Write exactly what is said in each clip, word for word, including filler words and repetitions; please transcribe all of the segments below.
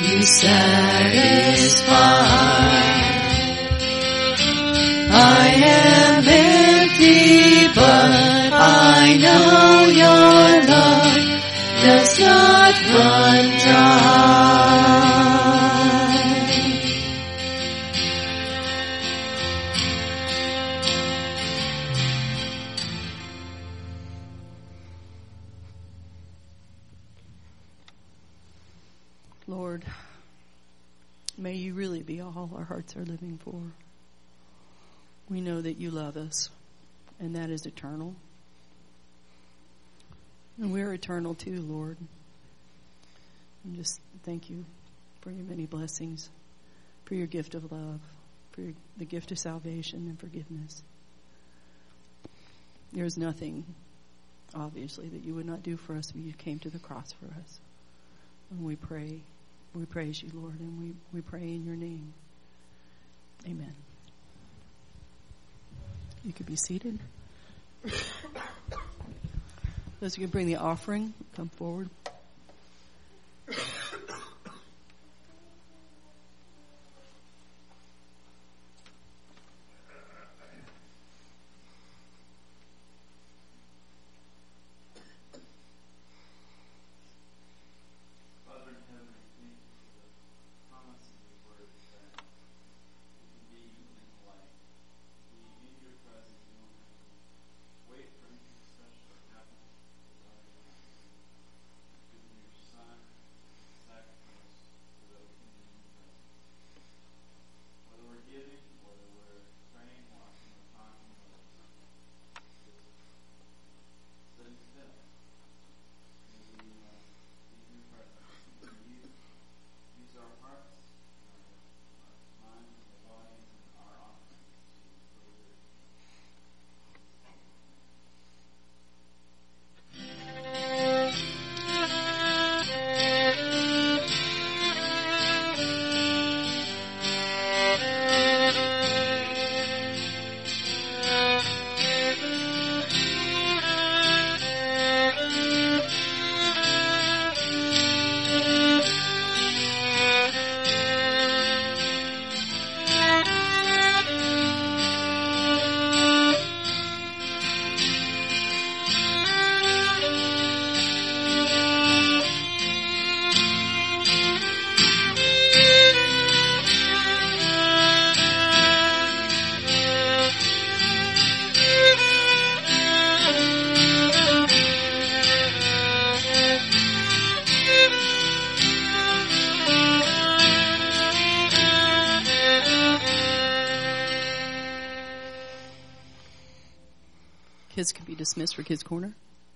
You satisfy. I am empty, but I know your love does not run dry. Lord, may you really be all our hearts are living for. We know that you love us, and that is eternal. And we're eternal too, Lord. And just thank you for your many blessings, for your gift of love, for your, the gift of salvation and forgiveness. There is nothing, obviously, that you would not do for us if you came to the cross for us. And we pray, we praise you, Lord, and we, we pray in your name. Amen. You could be seated. Those who can bring the offering, come forward. Kids can be dismissed for Kids Corner.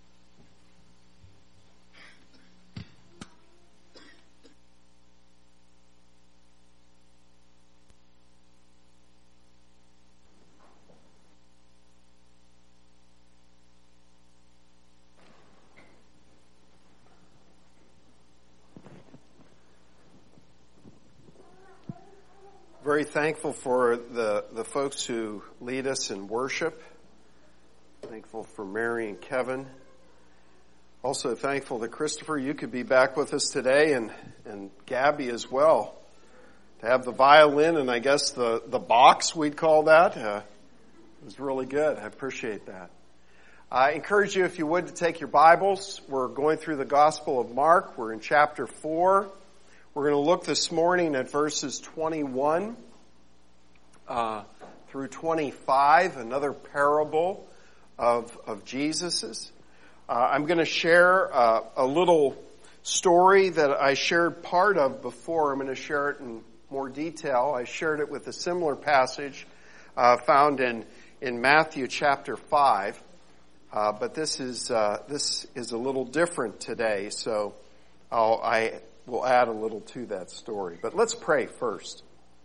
Very thankful for the, the folks who lead us in worship. Thankful for Mary and Kevin. Also thankful that Christopher, you could be back with us today, and, and Gabby as well. To have the violin and I guess the, the box, we'd call that, uh, was really good. I appreciate that. I encourage you, if you would, to take your Bibles. We're going through the Gospel of Mark. We're in chapter four. We're going to look this morning at verses twenty-one uh, through twenty-five, another parable of of Jesus's. Uh, I'm going to share uh, a little story that I shared part of before. I'm going to share it in more detail. I shared it with a similar passage uh, found in in Matthew chapter five, uh, but this is uh, this is a little different today. So I'll, I will add a little to that story. But let's pray first.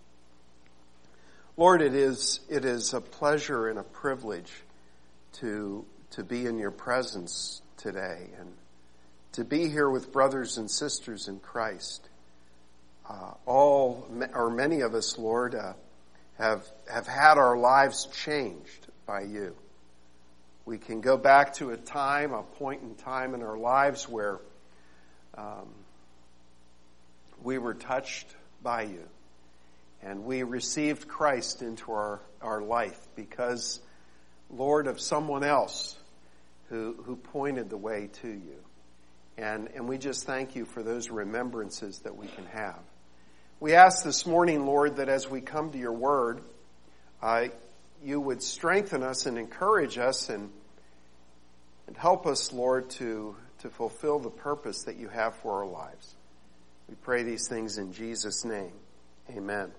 Lord, it is it is a pleasure and a privilege to to be in your presence today and to be here with brothers and sisters in Christ. Uh, all, or many of us, Lord, uh, have have had our lives changed by you. We can go back to a time, a point in time in our lives where um, we were touched by you. And we received Christ into our, our life because, Lord, of someone else who, who pointed the way to you. And, and we just thank you for those remembrances that we can have. We ask this morning, Lord, that as we come to your word, uh, you would strengthen us and encourage us and, and help us, Lord, to, to fulfill the purpose that you have for our lives. We pray these things in Jesus' name. Amen.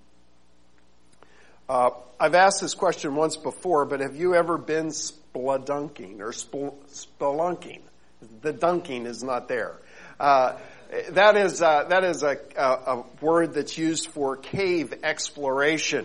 Uh, I've asked this question once before, but have you ever been spelunking or spel- spelunking? The dunking is not there. Uh, that is uh, that is a, a, a word that's used for cave exploration.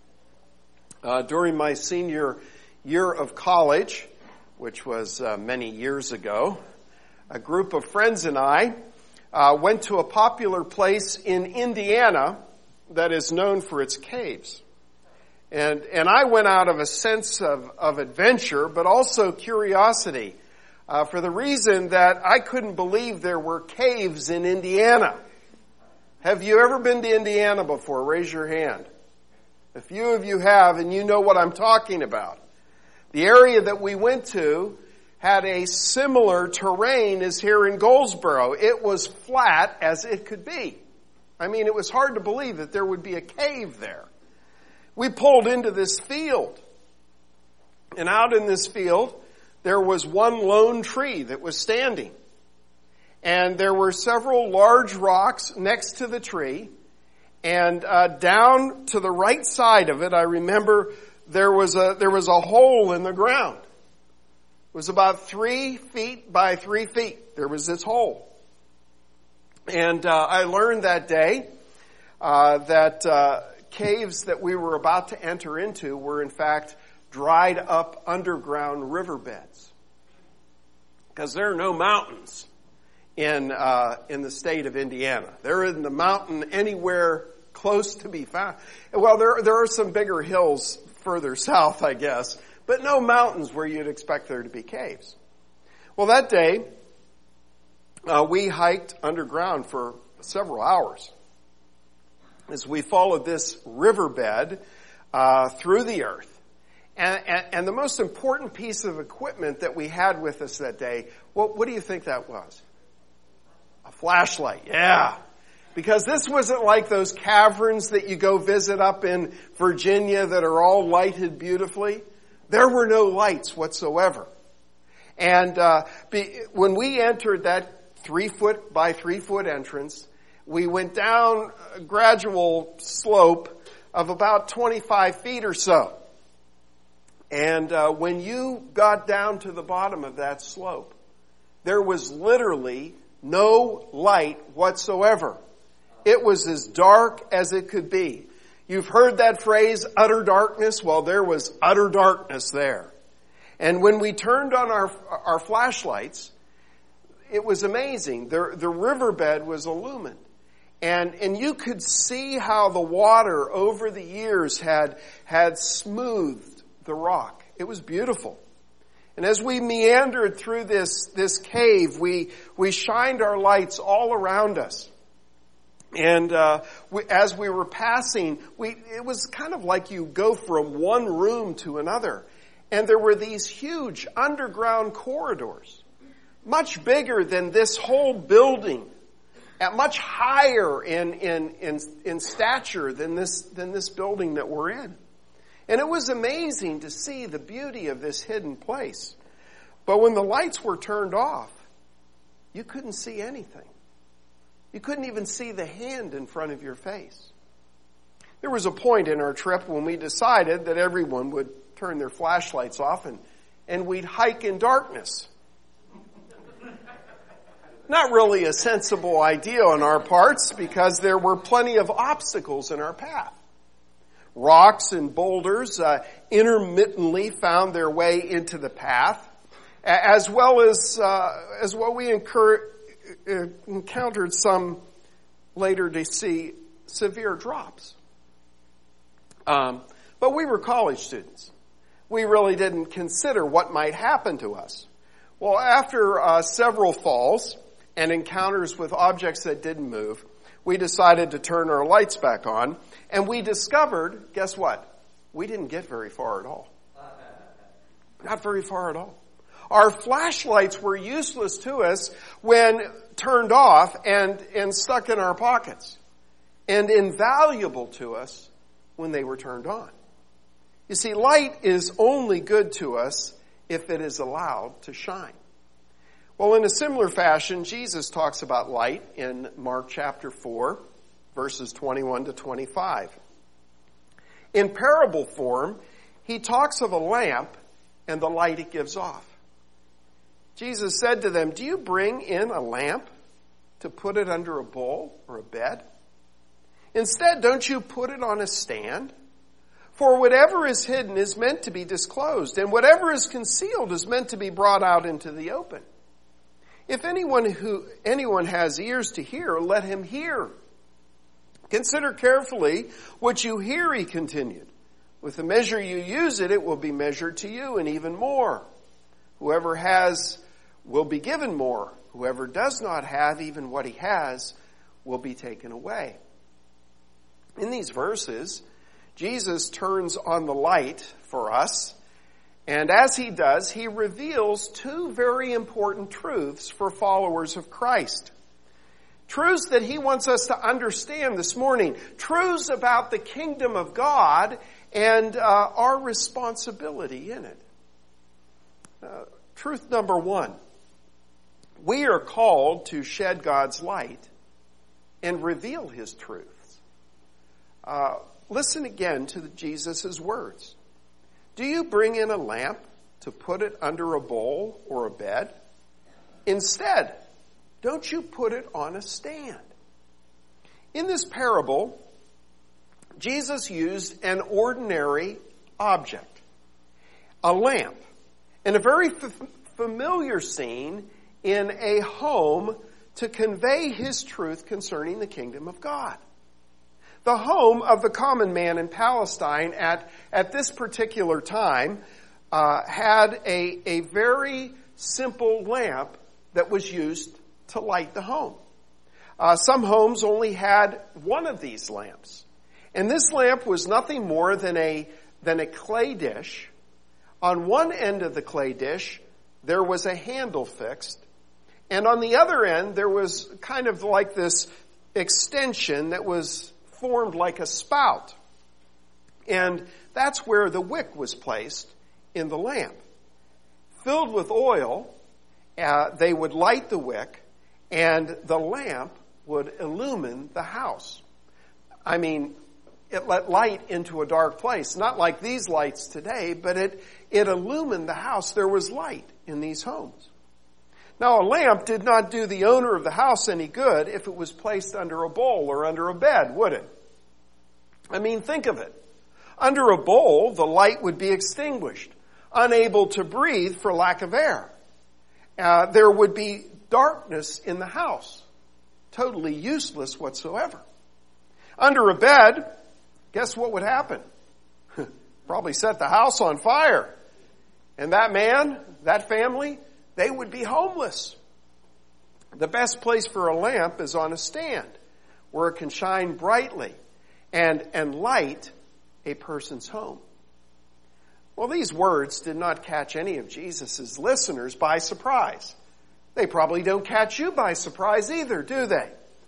Uh, during my senior year of college, which was uh, many years ago, a group of friends and I uh, went to a popular place in Indiana that is known for its caves. And, and I went out of a sense of, of adventure, but also curiosity, uh, for the reason that I couldn't believe there were caves in Indiana. Have you ever been to Indiana before? Raise your hand. A few of you have, and you know what I'm talking about. The area that we went to had a similar terrain as here in Goldsboro. It was flat as it could be. I mean, it was hard to believe that there would be a cave there. We pulled into this field, and out in this field, there was one lone tree that was standing. And there were several large rocks next to the tree, and uh, down to the right side of it, I remember there was a there was a hole in the ground. It was about three feet by three feet. There was this hole. And uh, I learned that day uh, that... Uh, caves that we were about to enter into were in fact dried up underground riverbeds. Because there are no mountains in uh, in the state of Indiana. There isn't a mountain anywhere close to be found. Well, there there are some bigger hills further south, I guess, but no mountains where you'd expect there to be caves. Well, that day, uh, we hiked underground for several hours as we followed this riverbed uh, through the earth. And, and, and the most important piece of equipment that we had with us that day, what, what do you think that was? A flashlight, yeah. Because this wasn't like those caverns that you go visit up in Virginia that are all lighted beautifully. There were no lights whatsoever. And uh, be, when we entered that three foot by three foot entrance, we went down a gradual slope of about twenty-five feet or so. And uh, when you got down to the bottom of that slope, there was literally no light whatsoever. It was as dark as it could be. You've heard that phrase, utter darkness? Well, there was utter darkness there. And when we turned on our our flashlights, it was amazing. The, the riverbed was illumined. And, and you could see how the water over the years had, had smoothed the rock. It was beautiful. And as we meandered through this, this cave, we, we shined our lights all around us. And, uh, we, as we were passing, we, it was kind of like you go from one room to another. And there were these huge underground corridors, much bigger than this whole building. At much higher in, in, in, in stature than this, than this building that we're in. And it was amazing to see the beauty of this hidden place. But when the lights were turned off, you couldn't see anything. You couldn't even see the hand in front of your face. There was a point in our trip when we decided that everyone would turn their flashlights off and, and we'd hike in darkness. Not really a sensible idea on our parts because there were plenty of obstacles in our path. Rocks and boulders uh, intermittently found their way into the path, as well as uh, as well we incur, uh, encountered some later to see severe drops. Um, but we were college students. We really didn't consider what might happen to us. Well, after uh, several falls and encounters with objects that didn't move, we decided to turn our lights back on, and we discovered, guess what? We didn't get very far at all. Not very far at all. Our flashlights were useless to us when turned off and, and stuck in our pockets, and invaluable to us when they were turned on. You see, light is only good to us if it is allowed to shine. Well, in a similar fashion, Jesus talks about light in Mark chapter four, verses twenty-one to twenty-five. In parable form, he talks of a lamp and the light it gives off. Jesus said to them, "Do you bring in a lamp to put it under a bowl or a bed? Instead, don't you put it on a stand? For whatever is hidden is meant to be disclosed, and whatever is concealed is meant to be brought out into the open. If anyone who anyone has ears to hear, let him hear. Consider carefully what you hear," he continued. "With the measure you use it, it will be measured to you, and even more. Whoever has will be given more. Whoever does not have, even what he has, will be taken away." In these verses, Jesus turns on the light for us, and as he does, he reveals two very important truths for followers of Christ. Truths that he wants us to understand this morning. Truths about the kingdom of God and uh, our responsibility in it. Uh, truth number one. We are called to shed God's light and reveal his truths. Uh, listen again to Jesus' words. "Do you bring in a lamp to put it under a bowl or a bed? Instead, don't you put it on a stand?" In this parable, Jesus used an ordinary object, a lamp, and a very f- familiar scene in a home to convey his truth concerning the kingdom of God. The home of the common man in Palestine at, at this particular time uh, had a, a very simple lamp that was used to light the home. Uh, some homes only had one of these lamps. And this lamp was nothing more than a, than a clay dish. On one end of the clay dish, there was a handle fixed. And on the other end, there was kind of like this extension that was formed like a spout. And that's where the wick was placed in the lamp. Filled with oil, uh, they would light the wick, and the lamp would illumine the house. I mean, it let light into a dark place. Not like these lights today, but it, it illumined the house. There was light in these homes. Now, a lamp did not do the owner of the house any good if it was placed under a bowl or under a bed, would it? I mean, think of it. Under a bowl, the light would be extinguished, unable to breathe for lack of air. Uh, there would be darkness in the house, totally useless whatsoever. Under a bed, guess what would happen? Probably set the house on fire. And that man, that family, they would be homeless. The best place for a lamp is on a stand where it can shine brightly and, and light a person's home. Well, these words did not catch any of Jesus' listeners by surprise. They probably don't catch you by surprise either, do they?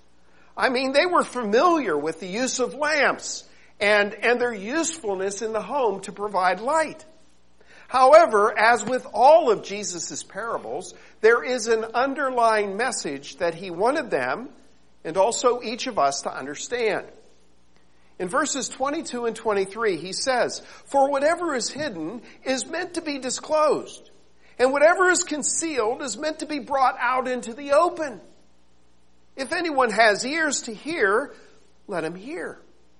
I mean, they were familiar with the use of lamps and, and their usefulness in the home to provide light. However, as with all of Jesus' parables, there is an underlying message that he wanted them and also each of us to understand. In verses twenty-two and twenty-three, he says, "For whatever is hidden is meant to be disclosed, and whatever is concealed is meant to be brought out into the open. If anyone has ears to hear, let him hear."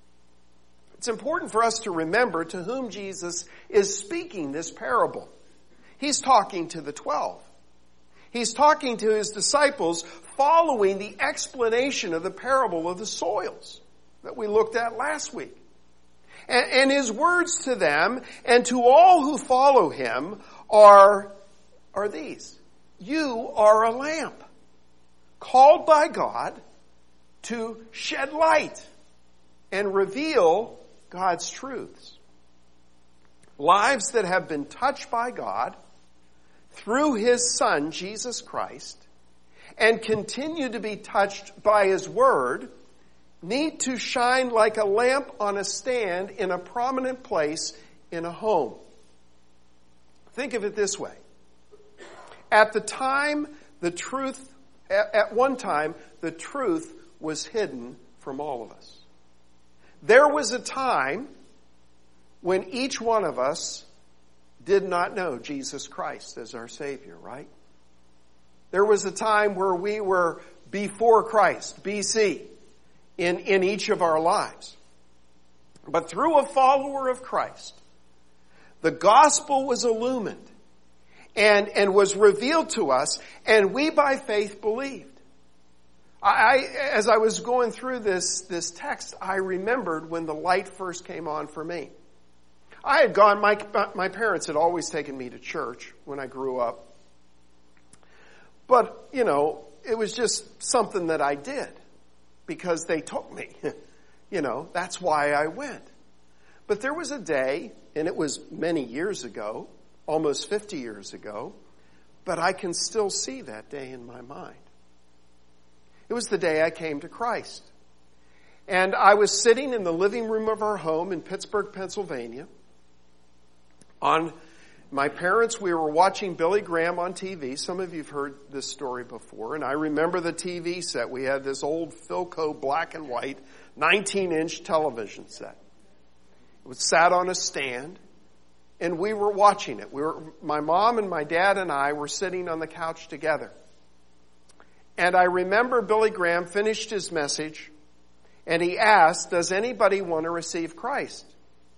It's important for us to remember to whom Jesus is speaking this parable. He's talking to the twelve. He's talking to his disciples following the explanation of the parable of the soils that we looked at last week. And, and his words to them and to all who follow him are, are these. You are a lamp, called by God to shed light and reveal God's truths. Lives that have been touched by God through His Son, Jesus Christ, and continue to be touched by His Word, need to shine like a lamp on a stand in a prominent place in a home. Think of it this way. At the time, the truth, at one time, the truth was hidden from all of us. There was a time when each one of us did not know Jesus Christ as our Savior, right? There was a time where we were before Christ, B C, in, in each of our lives. But through a follower of Christ, the gospel was illumined and, and was revealed to us, and we by faith believed. I, as I was going through this, this text, I remembered when the light first came on for me. I had gone, my, my parents had always taken me to church when I grew up. But, you know, it was just something that I did because they took me. You know, that's why I went. But there was a day, and it was many years ago, almost fifty years ago, but I can still see that day in my mind. It was the day I came to Christ. And I was sitting in the living room of our home in Pittsburgh, Pennsylvania. On my parents, we were watching Billy Graham on T V. Some of you have heard this story before. And I remember the T V set. We had this old Philco black and white nineteen inch television set. It was sat on a stand. And we were watching it. We were, my mom and my dad and I were sitting on the couch together. And I remember Billy Graham finished his message, and he asked, does anybody want to receive Christ?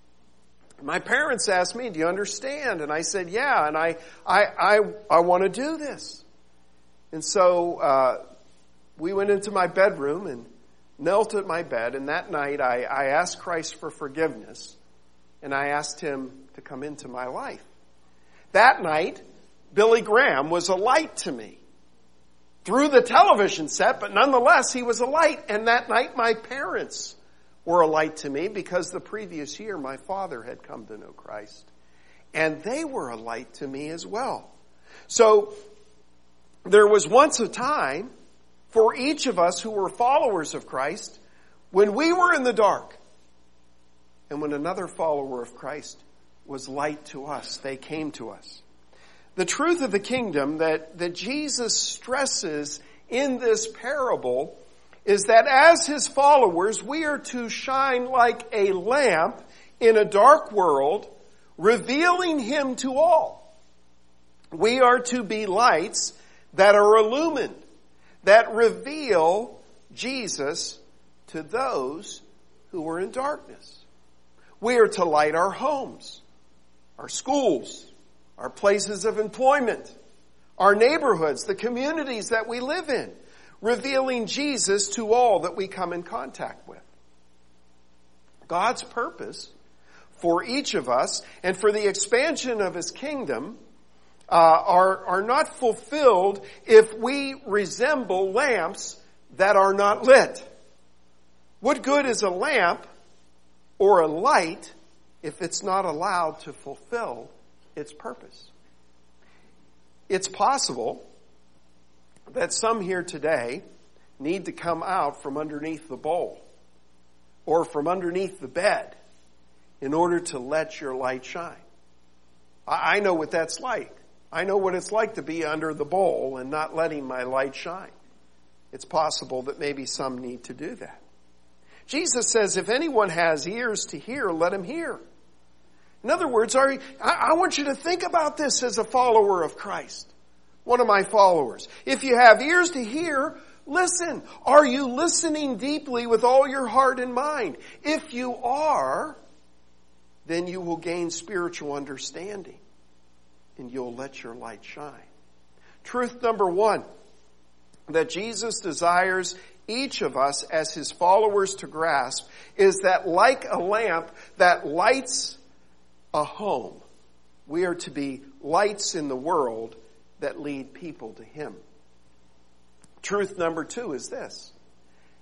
My parents asked me, do you understand? And I said, yeah, and I I I, I want to do this. And so uh, we went into my bedroom and knelt at my bed, and that night I, I asked Christ for forgiveness, and I asked Him to come into my life. That night, Billy Graham was a light to me. Through the television set, but nonetheless, he was a light. And that night, my parents were a light to me because the previous year, my father had come to know Christ. And they were a light to me as well. So, there was once a time for each of us who were followers of Christ when we were in the dark. And when another follower of Christ was light to us, they came to us. The truth of the kingdom that, that Jesus stresses in this parable is that as His followers, we are to shine like a lamp in a dark world, revealing Him to all. We are to be lights that are illumined, that reveal Jesus to those who are in darkness. We are to light our homes, our schools, our places of employment, our neighborhoods, the communities that we live in, revealing Jesus to all that we come in contact with. God's purpose for each of us and for the expansion of His kingdom uh, are, are not fulfilled if we resemble lamps that are not lit. What good is a lamp or a light if it's not allowed to fulfill its purpose? It's possible that some here today need to come out from underneath the bowl or from underneath the bed in order to let your light shine. I know what that's like. I know what it's like to be under the bowl and not letting my light shine. It's possible that maybe some need to do that. Jesus says, if anyone has ears to hear, let him hear. In other words, are you, I, I want you to think about this as a follower of Christ. One of my followers. If you have ears to hear, listen. Are you listening deeply with all your heart and mind? If you are, then you will gain spiritual understanding and you'll let your light shine. Truth number one, that Jesus desires each of us as His followers to grasp is that like a lamp that lights a home, we are to be lights in the world that lead people to Him. Truth number two is this.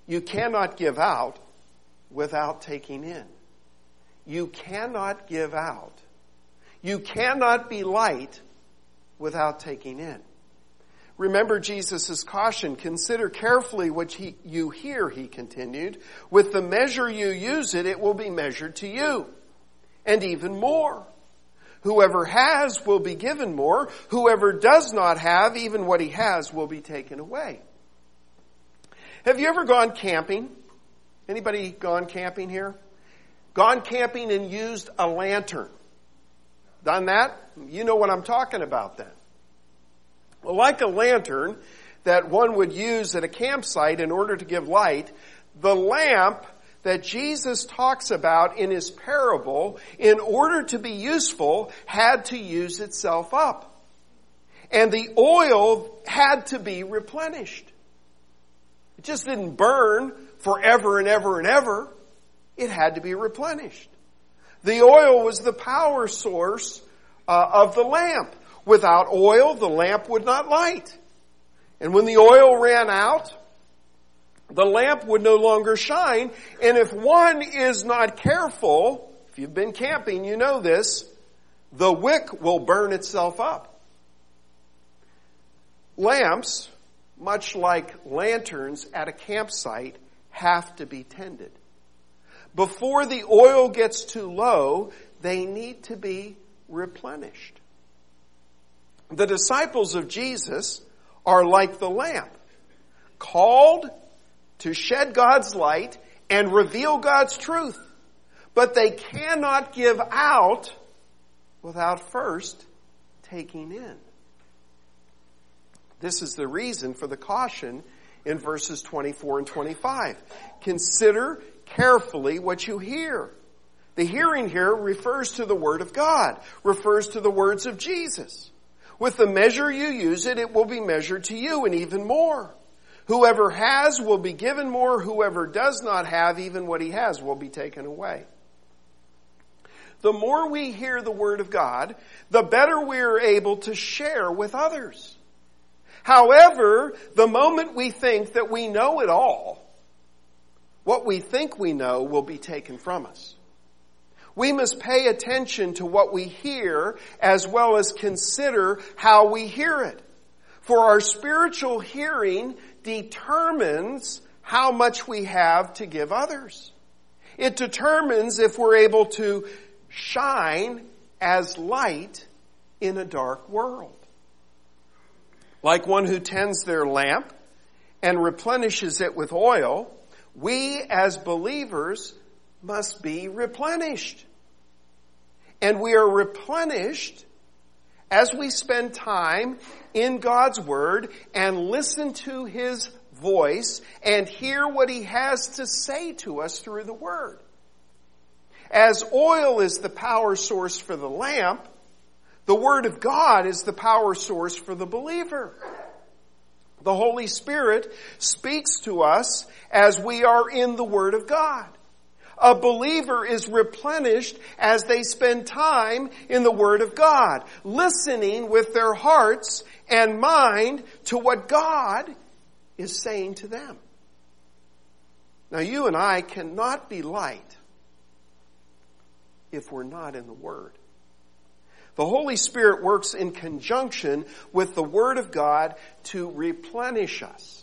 You cannot give out without taking in. You cannot give out. You cannot be light without taking in. Remember Jesus' caution. Consider carefully what he, you hear, he continued. With the measure you use it, it will be measured to you. And even more. Whoever has will be given more. Whoever does not have, even what he has will be taken away. Have you ever gone camping? Anybody gone camping here? Gone camping and used a lantern? Done that? You know what I'm talking about then. Well, like a lantern that one would use at a campsite in order to give light, the lamp that Jesus talks about in his parable, in order to be useful, had to use itself up. And the oil had to be replenished. It just didn't burn forever and ever and ever. It had to be replenished. The oil was the power source uh, of the lamp. Without oil, the lamp would not light. And when the oil ran out, the lamp would no longer shine. And if one is not careful, if you've been camping, you know this, the wick will burn itself up. Lamps, much like lanterns at a campsite, have to be tended. Before the oil gets too low, they need to be replenished. The disciples of Jesus are like the lamp, called to shed God's light and reveal God's truth. But they cannot give out without first taking in. This is the reason for the caution in verses twenty-four and twenty-five. Consider carefully what you hear. The hearing here refers to the Word of God, refers to the words of Jesus. With the measure you use it, it will be measured to you, and even more. Whoever has will be given more. Whoever does not have, even what he has will be taken away. The more we hear the Word of God, the better we are able to share with others. However, the moment we think that we know it all, what we think we know will be taken from us. We must pay attention to what we hear as well as consider how we hear it. For our spiritual hearing determines how much we have to give others. It determines if we're able to shine as light in a dark world. Like one who tends their lamp and replenishes it with oil, we as believers must be replenished. And we are replenished as we spend time in God's Word and listen to His voice and hear what He has to say to us through the Word. As oil is the power source for the lamp, the Word of God is the power source for the believer. The Holy Spirit speaks to us as we are in the Word of God. A believer is replenished as they spend time in the Word of God, listening with their hearts and mind to what God is saying to them. Now, you and I cannot be light if we're not in the Word. The Holy Spirit works in conjunction with the Word of God to replenish us.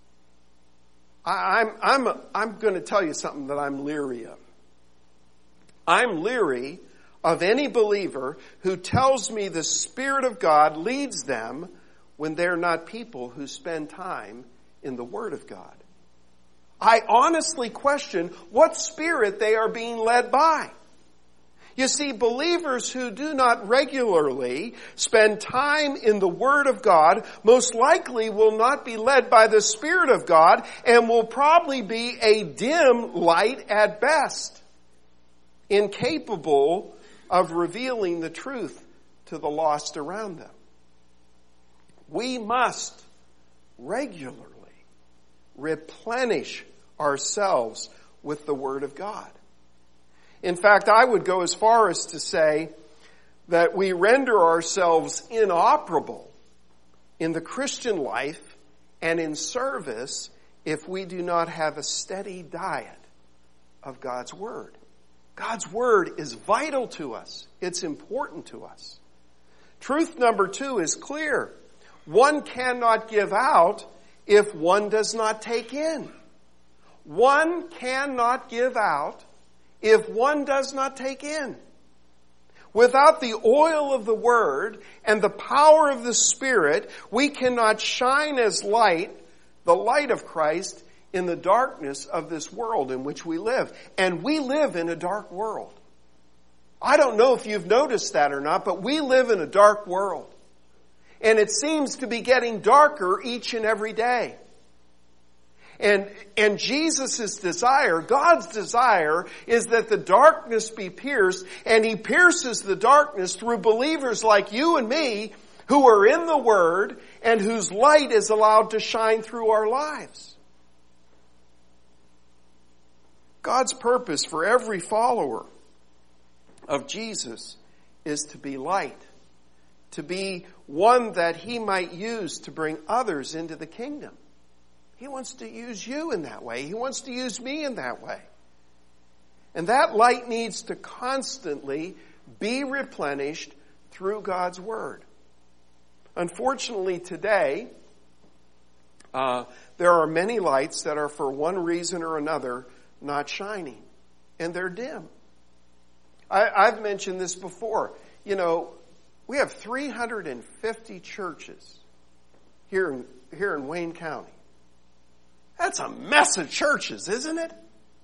I'm, I'm, I'm going to tell you something that I'm leery of. I'm leery of any believer who tells me the Spirit of God leads them when they're not people who spend time in the Word of God. I honestly question what spirit they are being led by. You see, believers who do not regularly spend time in the Word of God most likely will not be led by the Spirit of God and will probably be a dim light at best, incapable of revealing the truth to the lost around them. We must regularly replenish ourselves with the Word of God. In fact, I would go as far as to say that we render ourselves inoperable in the Christian life and in service if we do not have a steady diet of God's Word. God's Word is vital to us. It's important to us. Truth number two is clear. One cannot give out if one does not take in. One cannot give out if one does not take in. Without the oil of the Word and the power of the Spirit, we cannot shine as light, the light of Christ, in the darkness of this world in which we live. And we live in a dark world. I don't know if you've noticed that or not, but we live in a dark world. And it seems to be getting darker each and every day. And, and Jesus' desire, God's desire, is that the darkness be pierced, and He pierces the darkness through believers like you and me who are in the Word and whose light is allowed to shine through our lives. God's purpose for every follower of Jesus is to be light, to be one that He might use to bring others into the kingdom. He wants to use you in that way. He wants to use me in that way. And that light needs to constantly be replenished through God's Word. Unfortunately today, uh, there are many lights that are for one reason or another not shining. And they're dim. I, I've mentioned this before. You know, we have three hundred fifty churches here in, here in Wayne County. That's a mess of churches, isn't it?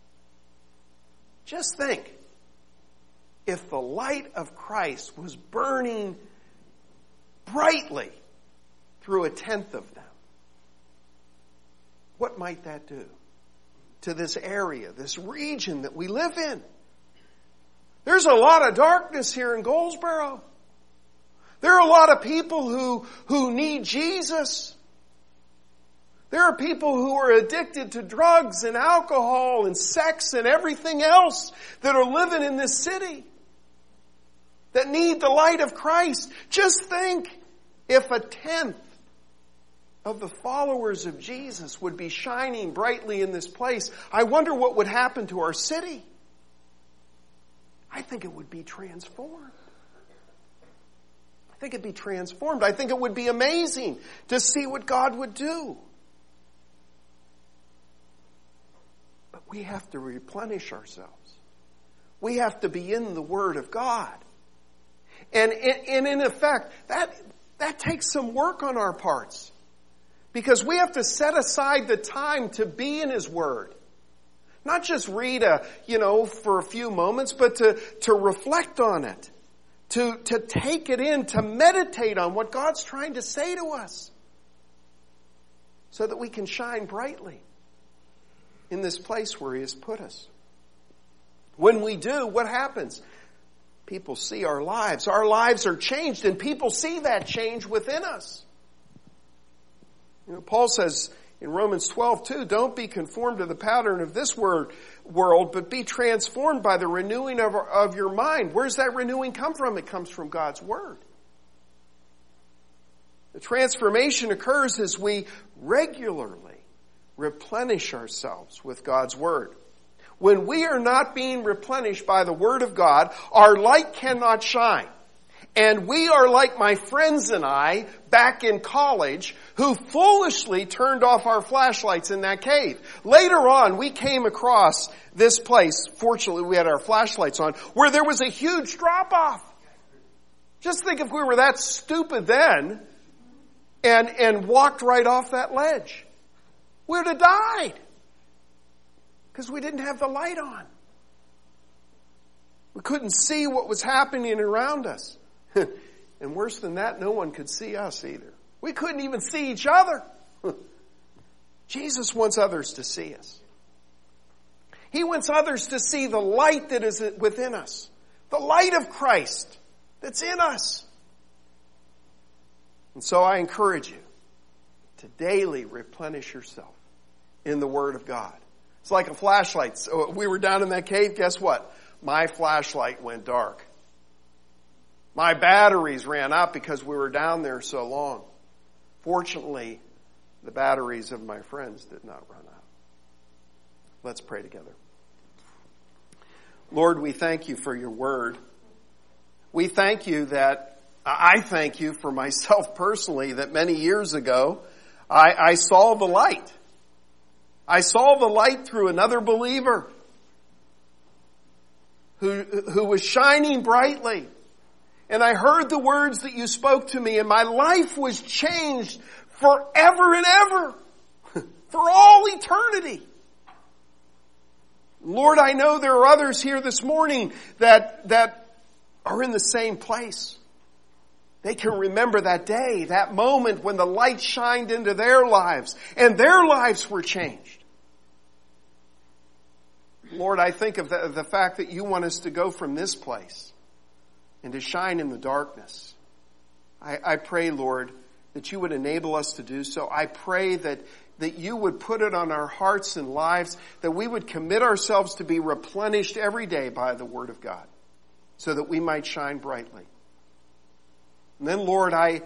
Just think, if the light of Christ was burning brightly through a tenth of them, what might that do to this area, this region that we live in? There's a lot of darkness here in Goldsboro. There are a lot of people who, who need Jesus. There are people who are addicted to drugs and alcohol and sex and everything else that are living in this city that need the light of Christ. Just think if a tenth of the followers of Jesus would be shining brightly in this place. I wonder what would happen to our city. I think it would be transformed. I think it'd be transformed. I think it would be amazing to see what God would do. We have to replenish ourselves. We have to be in the Word of God. And, and in effect, that, that takes some work on our parts. Because we have to set aside the time to be in His Word. Not just read a, you know, for a few moments, but to, to reflect on it. To, to take it in, to meditate on what God's trying to say to us. So that we can shine brightly in this place where He has put us. When we do, what happens? People see our lives. Our lives are changed, and people see that change within us. You know, Paul says in Romans twelve two, don't be conformed to the pattern of this word, world, but be transformed by the renewing of, of your mind. Where's that renewing come from? It comes from God's Word. The transformation occurs as we regularly replenish ourselves with God's Word. When we are not being replenished by the Word of God, our light cannot shine. And we are like my friends and I back in college who foolishly turned off our flashlights in that cave. Later on, we came across this place. Fortunately, we had our flashlights on, where there was a huge drop-off. Just think if we were that stupid then and, and walked right off that ledge. We would have died because we didn't have the light on. We couldn't see what was happening around us. And worse than that, no one could see us either. We couldn't even see each other. Jesus wants others to see us. He wants others to see the light that is within us. The light of Christ that's in us. And so I encourage you to daily replenish yourself in the Word of God. It's like a flashlight. So we were down in that cave. Guess what? My flashlight went dark. My batteries ran out because we were down there so long. Fortunately, the batteries of my friends did not run out. Let's pray together. Lord, we thank you for your word. We thank you that, I thank you for myself personally, that many years ago, I, I saw the light. I saw the light through another believer who, who was shining brightly. And I heard the words that you spoke to me, and my life was changed forever and ever, for all eternity. Lord, I know there are others here this morning that, that are in the same place. They can remember that day, that moment when the light shined into their lives and their lives were changed. Lord, I think of the, the fact that you want us to go from this place and to shine in the darkness. I, I pray, Lord, that you would enable us to do so. I pray that, that you would put it on our hearts and lives, that we would commit ourselves to be replenished every day by the Word of God, so that we might shine brightly. And then, Lord, I,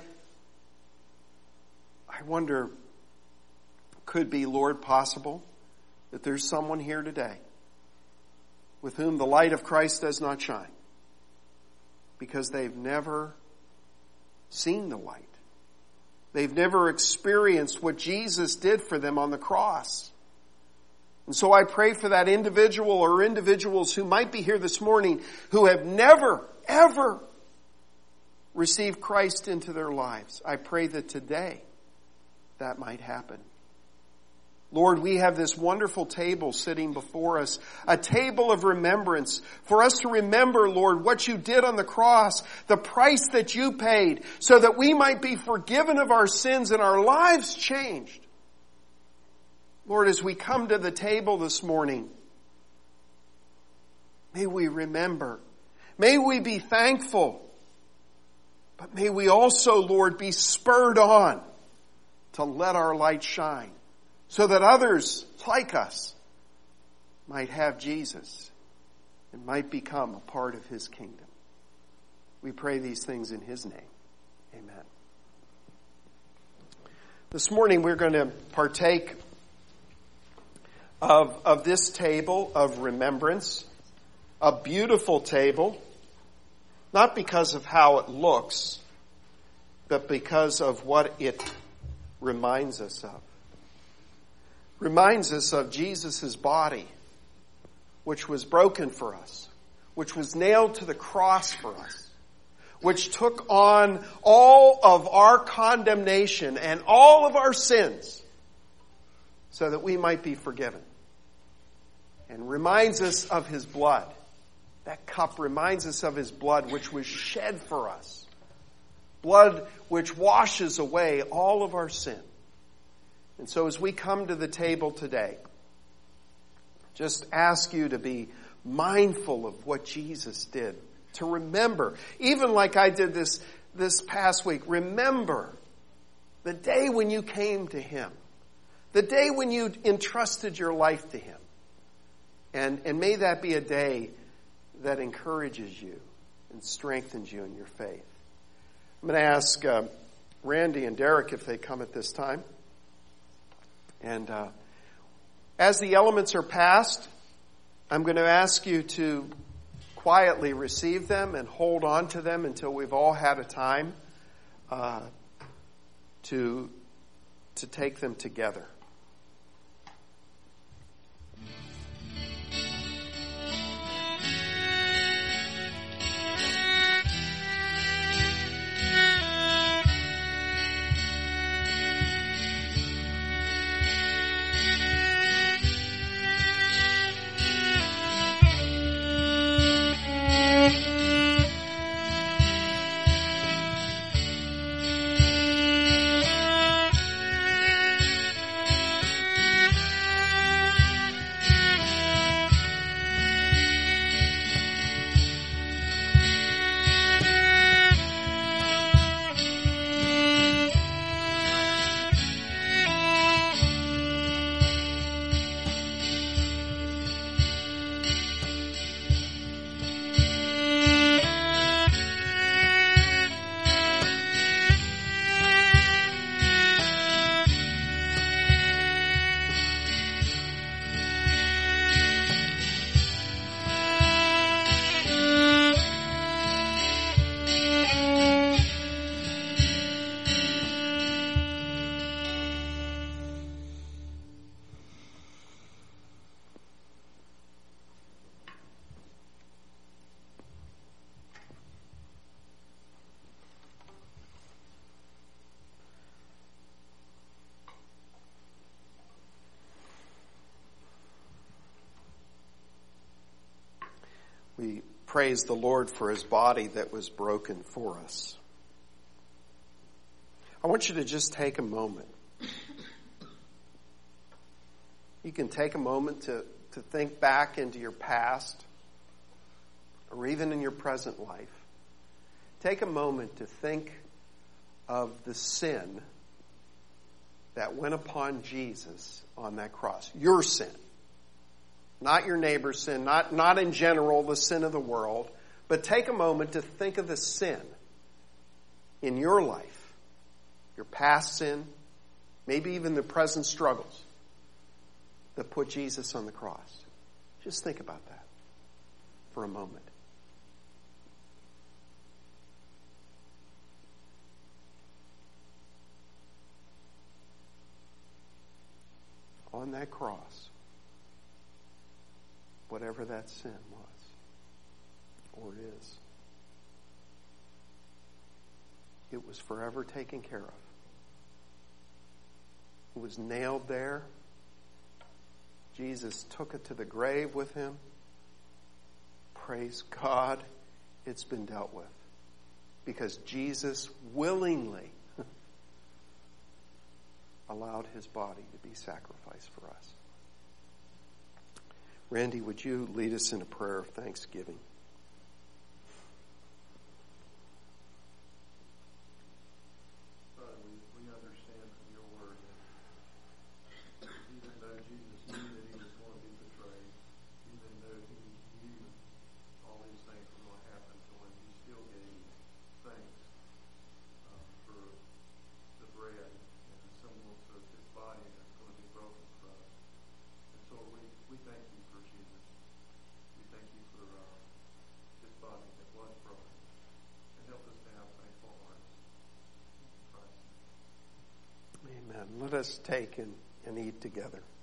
I wonder, could be, Lord, possible that there's someone here today with whom the light of Christ does not shine because they've never seen the light. They've never experienced what Jesus did for them on the cross. And so I pray for that individual or individuals who might be here this morning who have never, ever received Christ into their lives. I pray that today that might happen. Lord, we have this wonderful table sitting before us, a table of remembrance for us to remember, Lord, what you did on the cross, the price that you paid, so that we might be forgiven of our sins and our lives changed. Lord, as we come to the table this morning, may we remember, may we be thankful, but may we also, Lord, be spurred on to let our light shine, so that others like us might have Jesus and might become a part of his kingdom. We pray these things in his name. Amen. This morning we're going to partake of, of this table of remembrance, a beautiful table, not because of how it looks, but because of what it reminds us of. Reminds us of Jesus' body, which was broken for us, which was nailed to the cross for us, which took on all of our condemnation and all of our sins so that we might be forgiven. And reminds us of his blood. That cup reminds us of his blood, which was shed for us. Blood which washes away all of our sin. And so as we come to the table today, just ask you to be mindful of what Jesus did. To remember, even like I did this, this past week, remember the day when you came to him. The day when you entrusted your life to him. And, and may that be a day that encourages you and strengthens you in your faith. I'm going to ask uh, Randy and Derek if they come at this time. And uh, as the elements are passed, I'm going to ask you to quietly receive them and hold on to them until we've all had a time uh, to, to take them together. We praise the Lord for his body that was broken for us. I want you to just take a moment. You can take a moment to, to think back into your past or even in your present life. Take a moment to think of the sin that went upon Jesus on that cross. Your sin. Not your neighbor's sin, not, not in general the sin of the world, but take a moment to think of the sin in your life, your past sin, maybe even the present struggles that put Jesus on the cross. Just think about that for a moment. On that cross, whatever that sin was, or is, it was forever taken care of. It was nailed there. Jesus took it to the grave with him. Praise God, it's been dealt with. Because Jesus willingly allowed his body to be sacrificed for us. Randy, would you lead us in a prayer of thanksgiving? Father, we, we understand from your word that even though Jesus knew that he was going to be betrayed, even though he knew all these things were going to happen to him, he still gave thanks um, for the bread and the symbols of his body that's going to be broken for us. And so we, we thank you for Jesus. We thank you for uh, his body that was broken. And help us to have thankful hearts. In Christ. Amen. Let us take and, and eat together.